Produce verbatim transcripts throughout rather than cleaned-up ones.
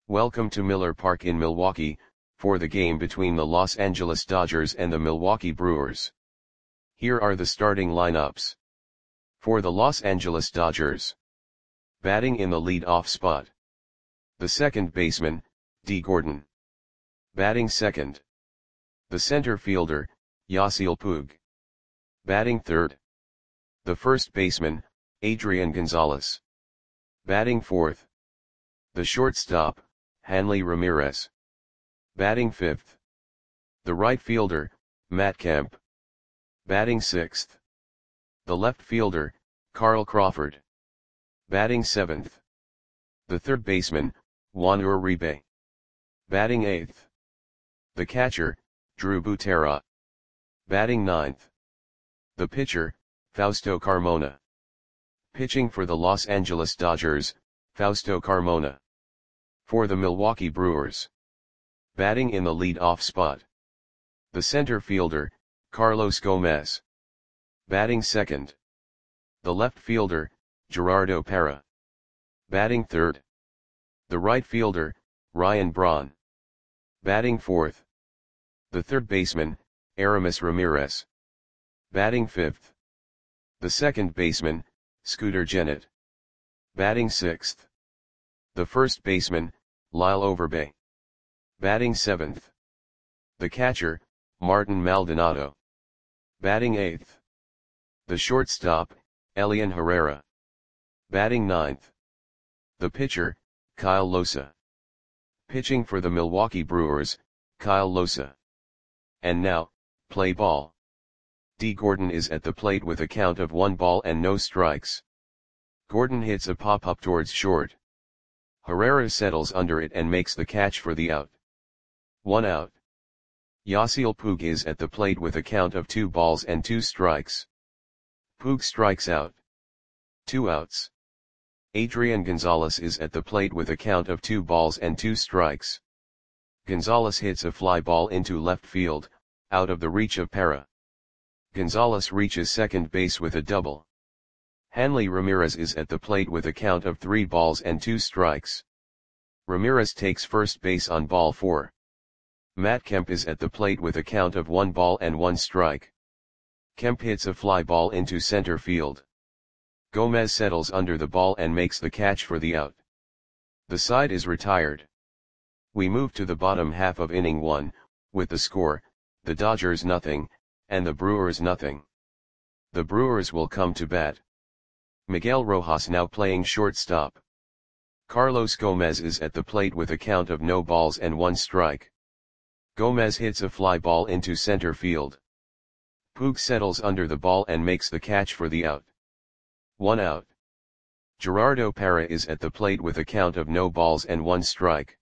Welcome to Miller Park in Milwaukee, for the game between the Los Angeles Dodgers and the Milwaukee Brewers. Here are the starting lineups. For the Los Angeles Dodgers. Batting in the lead-off spot. The second baseman, Dee Gordon. Batting second. The center fielder, Yasiel Puig. Batting third. The first baseman, Adrian Gonzalez. Batting fourth. The shortstop, Hanley Ramirez. Batting fifth. The right fielder, Matt Kemp. Batting sixth. The left fielder, Carl Crawford. Batting seventh. The third baseman, Juan Uribe. Batting eighth. The catcher, Drew Butera. Batting ninth. The pitcher, Fausto Carmona. Pitching for the Los Angeles Dodgers, Fausto Carmona. For the Milwaukee Brewers. Batting in the lead-off spot. The center fielder, Carlos Gomez. Batting second. The left fielder, Gerardo Parra. Batting third. The right fielder, Ryan Braun. Batting fourth. The third baseman, Aramis Ramirez. Batting fifth. The second baseman, Scooter Gennett. Batting sixth. The first baseman, Lyle Overbay. Batting seventh. The catcher, Martin Maldonado. Batting eighth. The shortstop, Elian Herrera. Batting ninth. The pitcher, Kyle Losa. Pitching for the Milwaukee Brewers, Kyle Losa. And now, play ball. Dee Gordon is at the plate with a count of one ball and no strikes. Gordon hits a pop-up towards short. Herrera settles under it and makes the catch for the out. One out. Yasiel Puig is at the plate with a count of two balls and two strikes. Puig strikes out. Two outs. Adrian Gonzalez is at the plate with a count of two balls and two strikes. Gonzalez hits a fly ball into left field, out of the reach of Parra. Gonzalez reaches second base with a double. Hanley Ramirez is at the plate with a count of three balls and two strikes. Ramirez takes first base on ball four. Matt Kemp is at the plate with a count of one ball and one strike. Kemp hits a fly ball into center field. Gomez settles under the ball and makes the catch for the out. The side is retired. We move to the bottom half of inning one, with the score, the Dodgers nothing, and the Brewers nothing. The Brewers will come to bat. Miguel Rojas now playing shortstop. Carlos Gomez is at the plate with a count of no balls and one strike. Gomez hits a fly ball into center field. Puig settles under the ball and makes the catch for the out. One out. Gerardo Parra is at the plate with a count of no balls and one strike.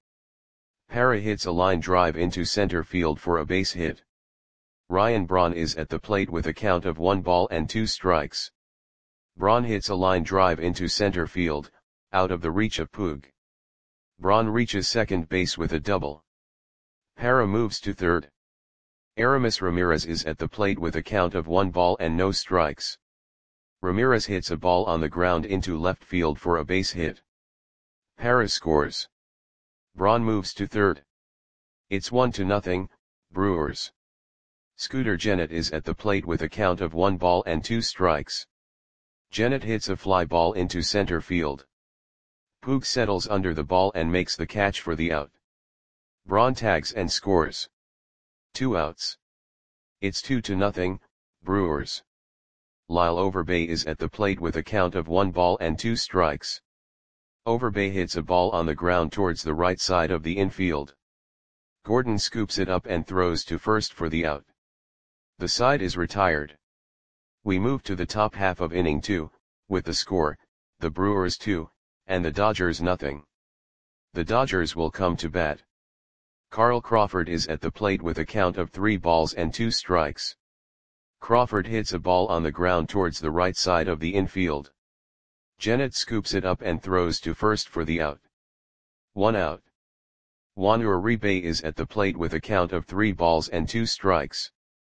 Parra hits a line drive into center field for a base hit. Ryan Braun is at the plate with a count of one ball and two strikes. Braun hits a line drive into center field, out of the reach of Puig. Braun reaches second base with a double. Parra moves to third. Aramis Ramirez is at the plate with a count of one ball and no strikes. Ramirez hits a ball on the ground into left field for a base hit. Parra scores. Braun moves to third. It's one to nothing, Brewers. Scooter Gennett is at the plate with a count of one ball and two strikes. Gennett hits a fly ball into center field. Puig settles under the ball and makes the catch for the out. Braun tags and scores. Two outs. It's two to nothing, Brewers. Lyle Overbay is at the plate with a count of one ball and two strikes. Overbay hits a ball on the ground towards the right side of the infield. Gordon scoops it up and throws to first for the out. The side is retired. We move to the top half of inning two, with the score, the Brewers two, and the Dodgers nothing. The Dodgers will come to bat. Carl Crawford is at the plate with a count of three balls and two strikes. Crawford hits a ball on the ground towards the right side of the infield. Gennett scoops it up and throws to first for the out. One out. Juan Uribe is at the plate with a count of three balls and two strikes.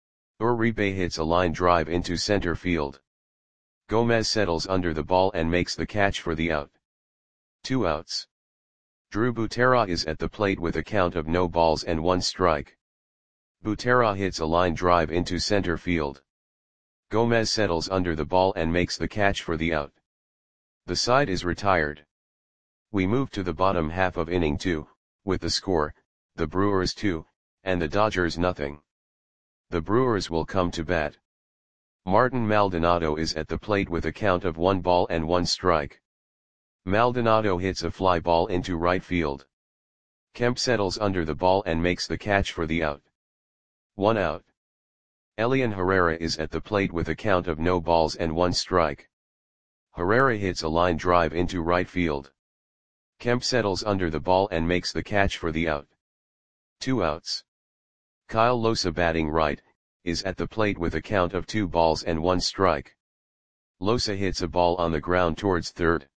Uribe hits a line drive into center field. Gomez settles under the ball and makes the catch for the out. Two outs. Drew Butera is at the plate with a count of no balls and one strike. Butera hits a line drive into center field. Gomez settles under the ball and makes the catch for the out. The side is retired. We move to the bottom half of inning two, with the score, the Brewers two, and the Dodgers nothing. The Brewers will come to bat. Martin Maldonado is at the plate with a count of one ball and one strike. Maldonado hits a fly ball into right field. Kemp settles under the ball and makes the catch for the out. One out. Elian Herrera is at the plate with a count of no balls and one strike. Herrera hits a line drive into right field. Kemp settles under the ball and makes the catch for the out. Two outs. Kyle Losa, batting right, is at the plate with a count of two balls and one strike. Losa hits a ball on the ground towards third.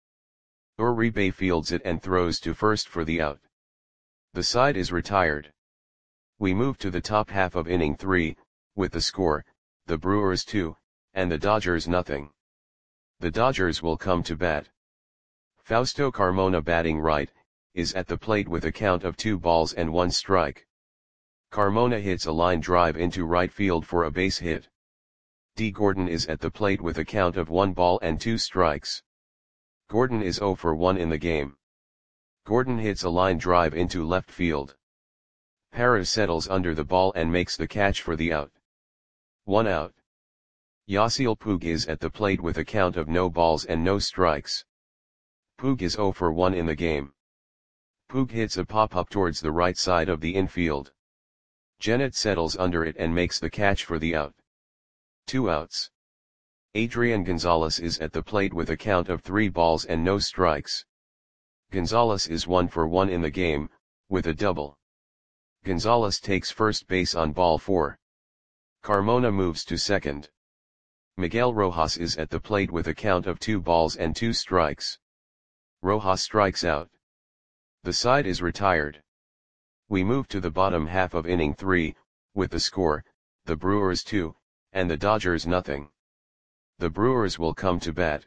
Uribe fields it and throws to first for the out. The side is retired. We move to the top half of inning three, with the score, the Brewers two, and the Dodgers nothing. The Dodgers will come to bat. Fausto Carmona, batting right, is at the plate with a count of two balls and one strike. Carmona hits a line drive into right field for a base hit. D. Gordon is at the plate with a count of one ball and two strikes. Gordon is zero for one in the game. Gordon hits a line drive into left field. Parra settles under the ball and makes the catch for the out. One out. Yasiel Puig is at the plate with a count of no balls and no strikes. Puig is zero for one in the game. Puig hits a pop-up towards the right side of the infield. Gennett settles under it and makes the catch for the out. Two outs. Adrian Gonzalez is at the plate with a count of three balls and no strikes. Gonzalez is one for one in the game, with a double. Gonzalez takes first base on ball four. Carmona moves to second. Miguel Rojas is at the plate with a count of two balls and two strikes. Rojas strikes out. The side is retired. We move to the bottom half of inning three, with the score, the Brewers two, and the Dodgers nothing. The Brewers will come to bat.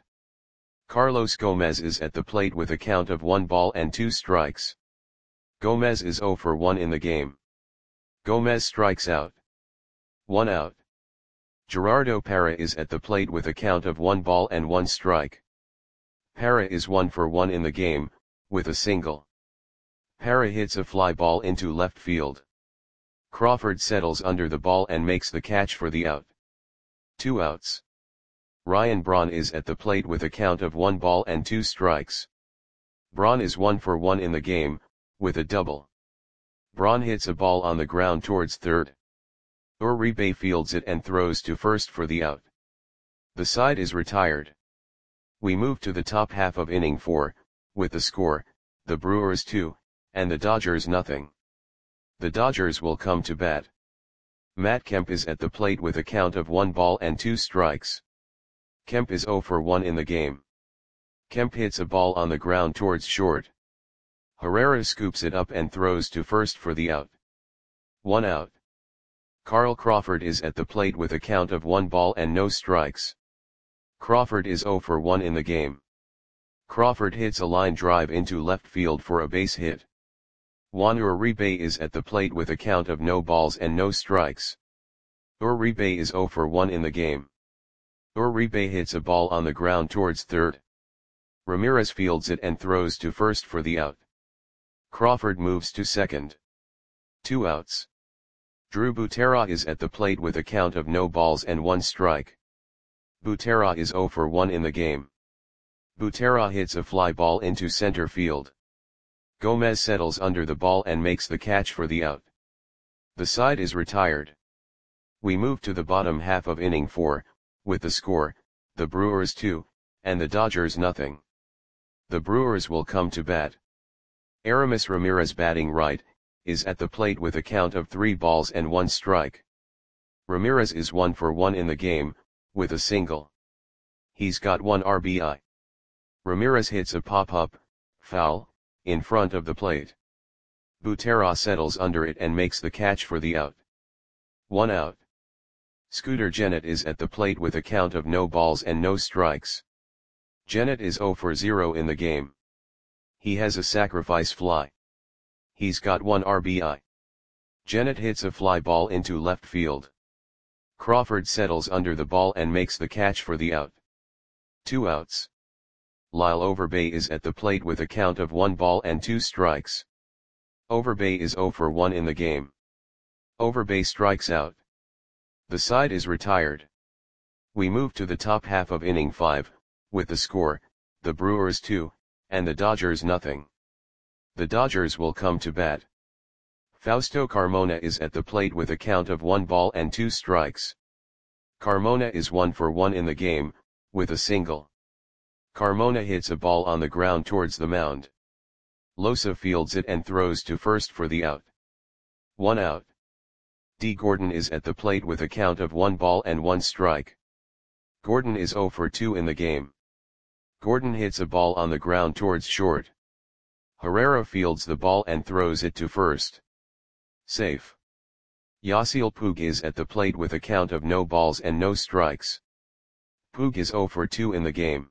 Carlos Gomez is at the plate with a count of one ball and two strikes. Gomez is zero for one in the game. Gomez strikes out. One out. Gerardo Parra is at the plate with a count of one ball and one strike. Parra is one for one in the game, with a single. Parra hits a fly ball into left field. Crawford settles under the ball and makes the catch for the out. Two outs. Ryan Braun is at the plate with a count of one ball and two strikes. Braun is one for one in the game, with a double. Braun hits a ball on the ground towards third. Uribe fields it and throws to first for the out. The side is retired. We move to the top half of inning four, with the score, the Brewers two, and the Dodgers nothing. The Dodgers will come to bat. Matt Kemp is at the plate with a count of one ball and two strikes. Kemp is zero for one in the game. Kemp hits a ball on the ground towards short. Herrera scoops it up and throws to first for the out. One out. Carl Crawford is at the plate with a count of one ball and no strikes. Crawford is zero for one in the game. Crawford hits a line drive into left field for a base hit. Juan Uribe is at the plate with a count of no balls and no strikes. Uribe is zero for one in the game. Uribe hits a ball on the ground towards third. Ramirez fields it and throws to first for the out. Crawford moves to second. Two outs. Drew Butera is at the plate with a count of no balls and one strike. Butera is zero for one in the game. Butera hits a fly ball into center field. Gomez settles under the ball and makes the catch for the out. The side is retired. We move to the bottom half of inning four, with the score, the Brewers two, and the Dodgers nothing. The Brewers will come to bat. Aramis Ramirez, batting right, is at the plate with a count of three balls and one strike. Ramirez is one for one in the game, with a single. He's got one R B I. Ramirez hits a pop-up, foul, in front of the plate. Butera settles under it and makes the catch for the out. One out. Scooter Gennett is at the plate with a count of no balls and no strikes. Gennett is zero for zero in the game. He has a sacrifice fly. He's got one R B I. Gennett hits a fly ball into left field. Crawford settles under the ball and makes the catch for the out. Two outs. Lyle Overbay is at the plate with a count of one ball and two strikes. Overbay is zero for one in the game. Overbay strikes out. The side is retired. We move to the top half of inning five, with the score, the Brewers two, and the Dodgers nothing. The Dodgers will come to bat. Fausto Carmona is at the plate with a count of one ball and two strikes. Carmona is one for one in the game, with a single. Carmona hits a ball on the ground towards the mound. Losa fields it and throws to first for the out. One out. D. Gordon is at the plate with a count of one ball and one strike. Gordon is zero for two in the game. Gordon hits a ball on the ground towards short. Herrera fields the ball and throws it to first. Safe. Yasiel Puig is at the plate with a count of no balls and no strikes. Puig is zero for two in the game.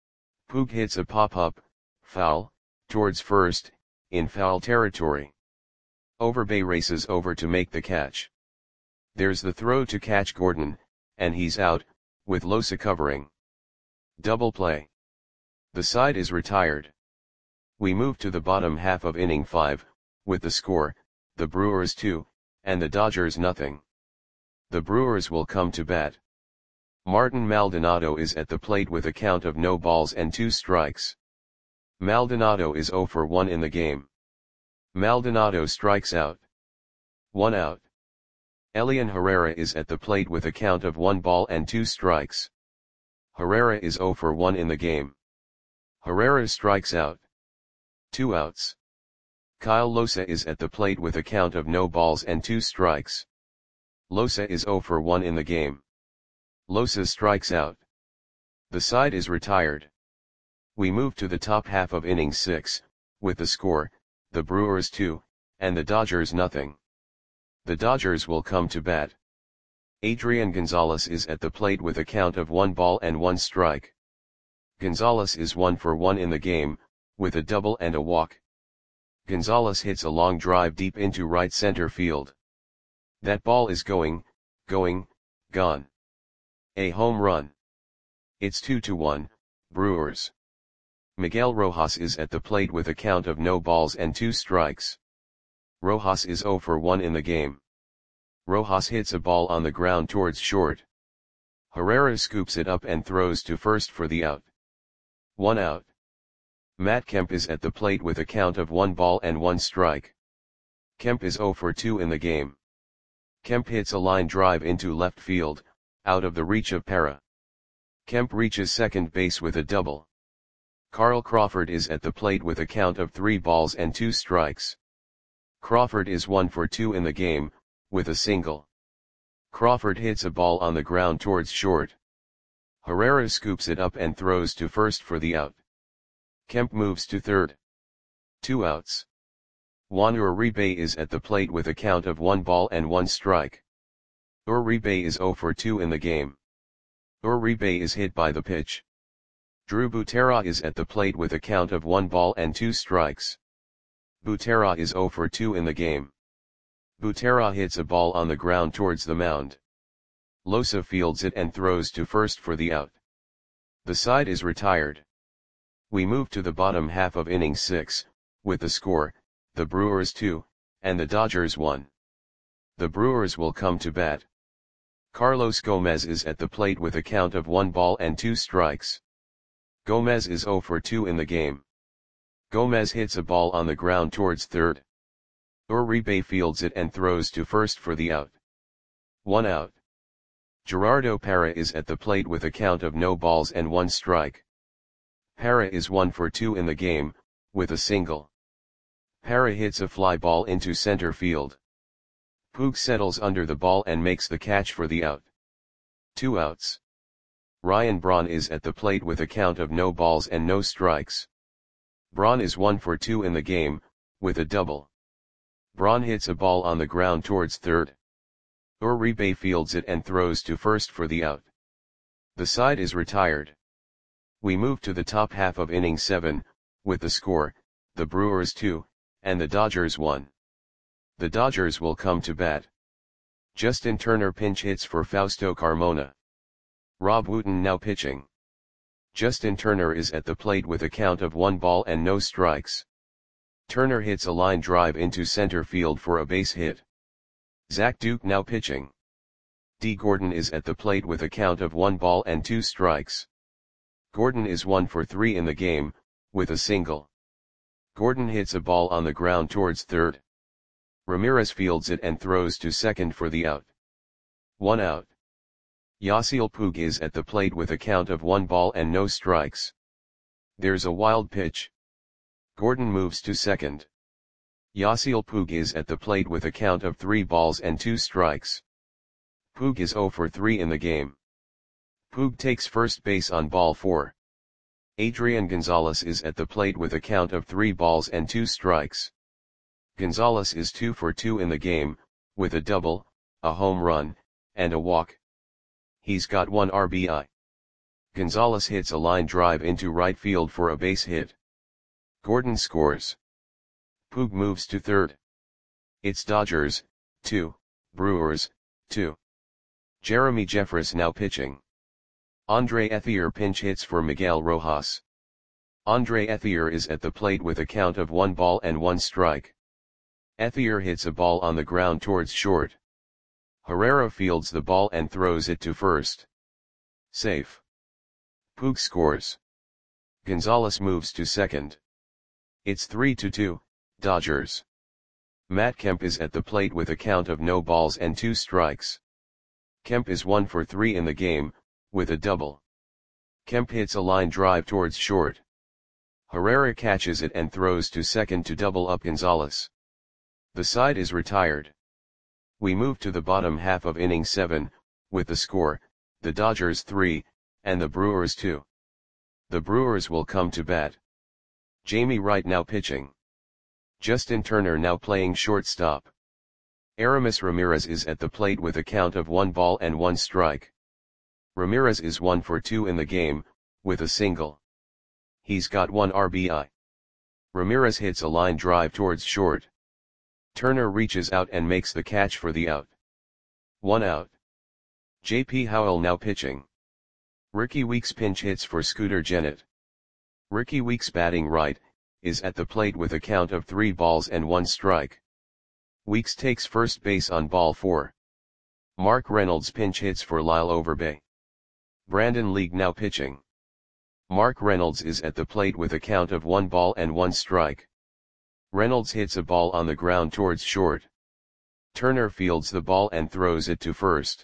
Puig hits a pop-up, foul, towards first, in foul territory. Overbay races over to make the catch. There's the throw to catch Gordon, and he's out, with Losa covering. Double play. The side is retired. We move to the bottom half of inning five, with the score, the Brewers two, and the Dodgers nothing. The Brewers will come to bat. Martin Maldonado is at the plate with a count of no balls and two strikes. Maldonado is zero for one in the game. Maldonado strikes out. One out. Elian Herrera is at the plate with a count of one ball and two strikes. Herrera is zero for one in the game. Herrera strikes out. Two outs. Kyle Losa is at the plate with a count of no balls and two strikes. Losa is zero for one in the game. Losa strikes out. The side is retired. We move to the top half of inning six, with the score, the Brewers two, and the Dodgers nothing. The Dodgers will come to bat. Adrian Gonzalez is at the plate with a count of one ball and one strike. Gonzalez is one for one in the game, with a double and a walk. Gonzalez hits a long drive deep into right center field. That ball is going, going, gone. A home run. It's two to one, Brewers. Miguel Rojas is at the plate with a count of no balls and two strikes. Rojas is zero for one in the game. Rojas hits a ball on the ground towards short. Herrera scoops it up and throws to first for the out. One out. Matt Kemp is at the plate with a count of one ball and one strike. Kemp is zero for two in the game. Kemp hits a line drive into left field, out of the reach of Parra. Kemp reaches second base with a double. Carl Crawford is at the plate with a count of three balls and two strikes. Crawford is one for two in the game, with a single. Crawford hits a ball on the ground towards short. Herrera scoops it up and throws to first for the out. Kemp moves to third. Two outs. Juan Uribe is at the plate with a count of one ball and one strike. Uribe is zero for two in the game. Uribe is hit by the pitch. Drew Butera is at the plate with a count of one ball and two strikes. Butera is zero for two in the game. Butera hits a ball on the ground towards the mound. Losa fields it and throws to first for the out. The side is retired. We move to the bottom half of inning six, with the score, the Brewers two, and the Dodgers one. The Brewers will come to bat. Carlos Gomez is at the plate with a count of one ball and two strikes. Gomez is zero for two in the game. Gomez hits a ball on the ground towards third. Uribe fields it and throws to first for the out. One out. Gerardo Parra is at the plate with a count of no balls and one strike. Parra is one for two in the game, with a single. Parra hits a fly ball into center field. Puig settles under the ball and makes the catch for the out. Two outs. Ryan Braun is at the plate with a count of no balls and no strikes. Braun is one for two in the game, with a double. Braun hits a ball on the ground towards third. Uribe fields it and throws to first for the out. The side is retired. We move to the top half of inning seven, with the score, the Brewers two, and the Dodgers one. The Dodgers will come to bat. Justin Turner pinch hits for Fausto Carmona. Rob Wooten now pitching. Justin Turner is at the plate with a count of one ball and no strikes. Turner hits a line drive into center field for a base hit. Zach Duke now pitching. D. Gordon is at the plate with a count of one ball and two strikes. Gordon is one for three in the game, with a single. Gordon hits a ball on the ground towards third. Ramirez fields it and throws to second for the out. One out. Yasiel Puig is at the plate with a count of one ball and no strikes. There's a wild pitch. Gordon moves to second. Yasiel Puig is at the plate with a count of three balls and two strikes. Puig is zero for three in the game. Puig takes first base on ball four. Adrian Gonzalez is at the plate with a count of three balls and two strikes. Gonzalez is two for two in the game, with a double, a home run, and a walk. He's got one R B I. Gonzalez hits a line drive into right field for a base hit. Gordon scores. Puig moves to third. It's Dodgers, two, Brewers, two. Jeremy Jeffress now pitching. Andre Ethier pinch hits for Miguel Rojas. Andre Ethier is at the plate with a count of one ball and one strike. Ethier hits a ball on the ground towards short. Herrera fields the ball and throws it to first. Safe. Puig scores. Gonzalez moves to second. It's three to two, Dodgers. Matt Kemp is at the plate with a count of no balls and two strikes. Kemp is one for three in the game, with a double. Kemp hits a line drive towards short. Herrera catches it and throws to second to double up Gonzalez. The side is retired. We move to the bottom half of inning seven, with the score, the Dodgers three, and the Brewers two. The Brewers will come to bat. Jamie Wright now pitching. Justin Turner now playing shortstop. Aramis Ramirez is at the plate with a count of one ball and one strike. Ramirez is one for two in the game, with a single. He's got one R B I. Ramirez hits a line drive towards short. Turner reaches out and makes the catch for the out. One out. J P Howell now pitching. Ricky Weeks pinch hits for Scooter Gennett. Ricky Weeks batting right, is at the plate with a count of three balls and one strike. Weeks takes first base on ball four. Mark Reynolds pinch hits for Lyle Overbay. Brandon League now pitching. Mark Reynolds is at the plate with a count of one ball and one strike. Reynolds hits a ball on the ground towards short. Turner fields the ball and throws it to first.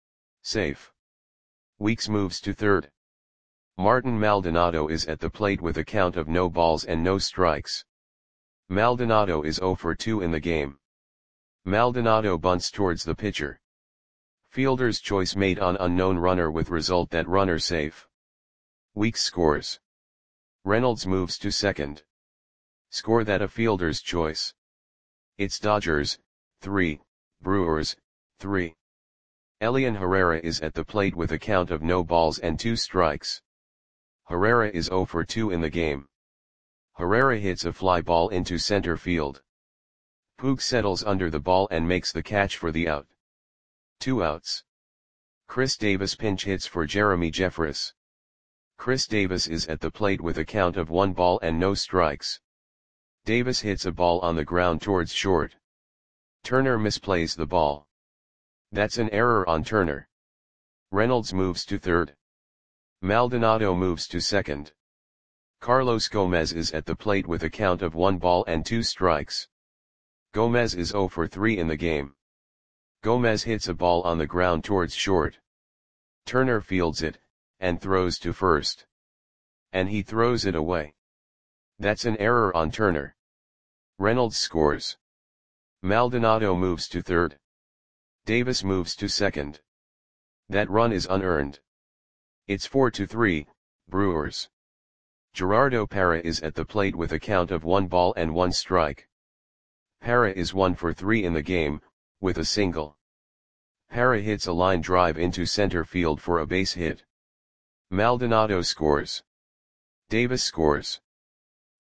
Safe. Weeks moves to third. Martin Maldonado is at the plate with a count of no balls and no strikes. Maldonado is zero for two in the game. Maldonado bunts towards the pitcher. Fielder's choice made on unknown runner with result that runner safe. Weeks scores. Reynolds moves to second. Score that a fielder's choice. It's Dodgers, three, Brewers, three. Elian Herrera is at the plate with a count of no balls and two strikes. Herrera is zero for two in the game. Herrera hits a fly ball into center field. Puig settles under the ball and makes the catch for the out. Two outs. Chris Davis pinch hits for Jeremy Jeffress. Chris Davis is at the plate with a count of one ball and no strikes. Davis hits a ball on the ground towards short. Turner misplays the ball. That's an error on Turner. Reynolds moves to third. Maldonado moves to second. Carlos Gomez is at the plate with a count of one ball and two strikes. Gomez is zero for three in the game. Gomez hits a ball on the ground towards short. Turner fields it, and throws to first. And he throws it away. That's an error on Turner. Reynolds scores. Maldonado moves to third. Davis moves to second. That run is unearned. It's four to three, Brewers. Gerardo Parra is at the plate with a count of one ball and one strike. Parra is one for three in the game, with a single. Parra hits a line drive into center field for a base hit. Maldonado scores. Davis scores.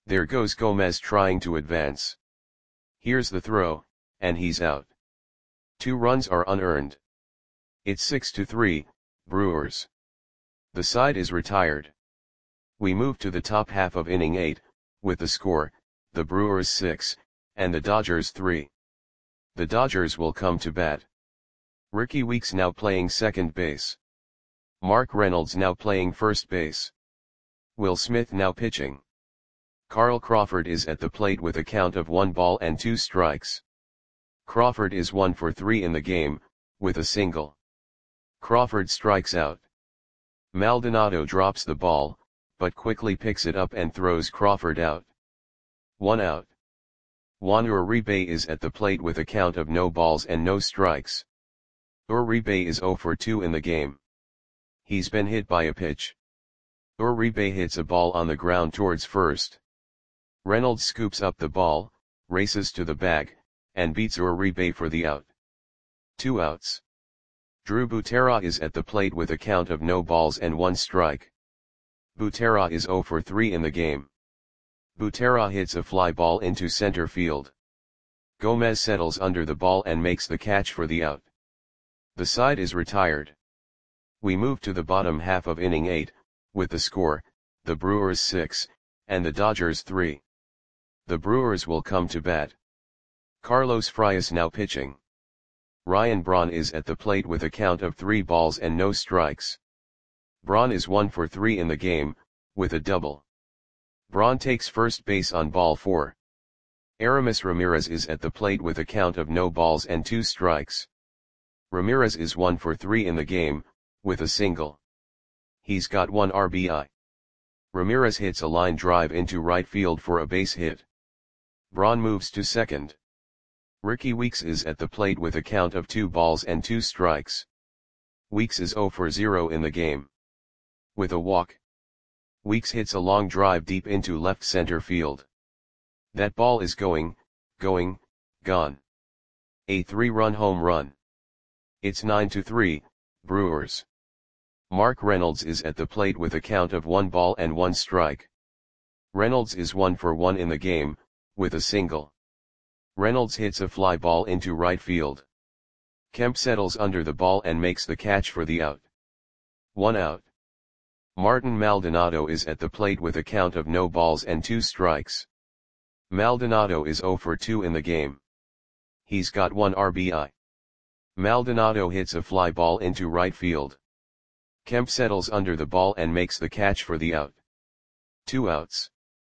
There goes Gomez trying to advance. Here's the throw, and he's out. Two runs are unearned. It's six to three, Brewers. The side is retired. We move to the top half of inning eight, with the score, the Brewers six, and the Dodgers three. The Dodgers will come to bat. Rickie Weeks now playing second base. Mark Reynolds now playing first base. Will Smith now pitching. Carl Crawford is at the plate with a count of one ball and two strikes. Crawford is one for three in the game, with a single. Crawford strikes out. Maldonado drops the ball, but quickly picks it up and throws Crawford out. One out. Juan Uribe is at the plate with a count of no balls and no strikes. Uribe is zero for two in the game. He's been hit by a pitch. Uribe hits a ball on the ground towards first. Reynolds scoops up the ball, races to the bag, and beats Uribe for the out. Two outs. Drew Butera is at the plate with a count of no balls and one strike. Butera is zero for three in the game. Butera hits a fly ball into center field. Gomez settles under the ball and makes the catch for the out. The side is retired. We move to the bottom half of inning eight, with the score, the Brewers six, and the Dodgers three. The Brewers will come to bat. Carlos Frias now pitching. Ryan Braun is at the plate with a count of three balls and no strikes. Braun is one for three in the game, with a double. Braun takes first base on ball four. Aramis Ramirez is at the plate with a count of no balls and two strikes. Ramirez is one for three in the game, with a single. He's got one R B I. Ramirez hits a line drive into right field for a base hit. Braun moves to second. Rickie Weeks is at the plate with a count of two balls and two strikes. Weeks is zero for zero in the game. With a walk. Weeks hits a long drive deep into left center field. That ball is going, going, gone. A three-run home run. It's nine to three, Brewers. Mark Reynolds is at the plate with a count of one ball and one strike. Reynolds is one for one in the game, with a single. Reynolds hits a fly ball into right field. Kemp settles under the ball and makes the catch for the out. One out. Martin Maldonado is at the plate with a count of no balls and two strikes. Maldonado is zero for two in the game. He's got one R B I. Maldonado hits a fly ball into right field. Kemp settles under the ball and makes the catch for the out. Two outs.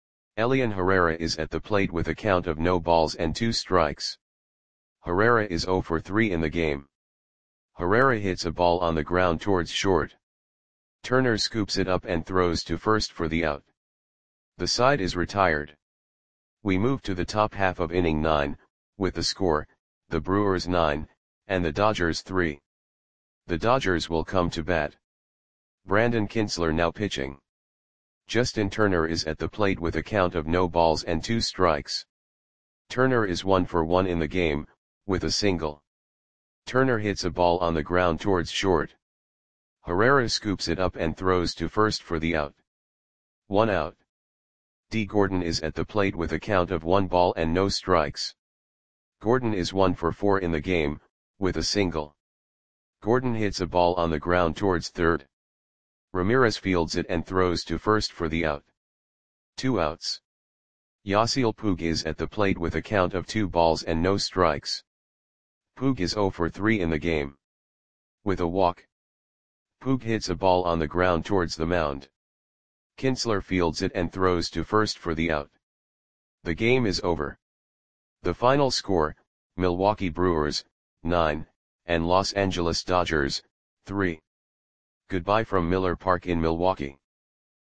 Elian Herrera is at the plate with a count of no balls and two strikes. Herrera is zero for three in the game. Herrera hits a ball on the ground towards short. Turner scoops it up and throws to first for the out. The side is retired. We move to the top half of inning nine, with the score, the Brewers nine, and the Dodgers three. The Dodgers will come to bat. Brandon Kintzler now pitching. Justin Turner is at the plate with a count of no balls and two strikes. Turner is one for one in the game, with a single. Turner hits a ball on the ground towards short. Herrera scoops it up and throws to first for the out. One out. D. Gordon is at the plate with a count of one ball and no strikes. Gordon is one for four in the game, with a single. Gordon hits a ball on the ground towards third. Ramirez fields it and throws to first for the out. Two outs. Yasiel Puig is at the plate with a count of two balls and no strikes. Puig is zero for three in the game. With a walk. Puig hits a ball on the ground towards the mound. Kintzler fields it and throws to first for the out. The game is over. The final score, Milwaukee Brewers, nine, and Los Angeles Dodgers, three. Goodbye from Miller Park in Milwaukee.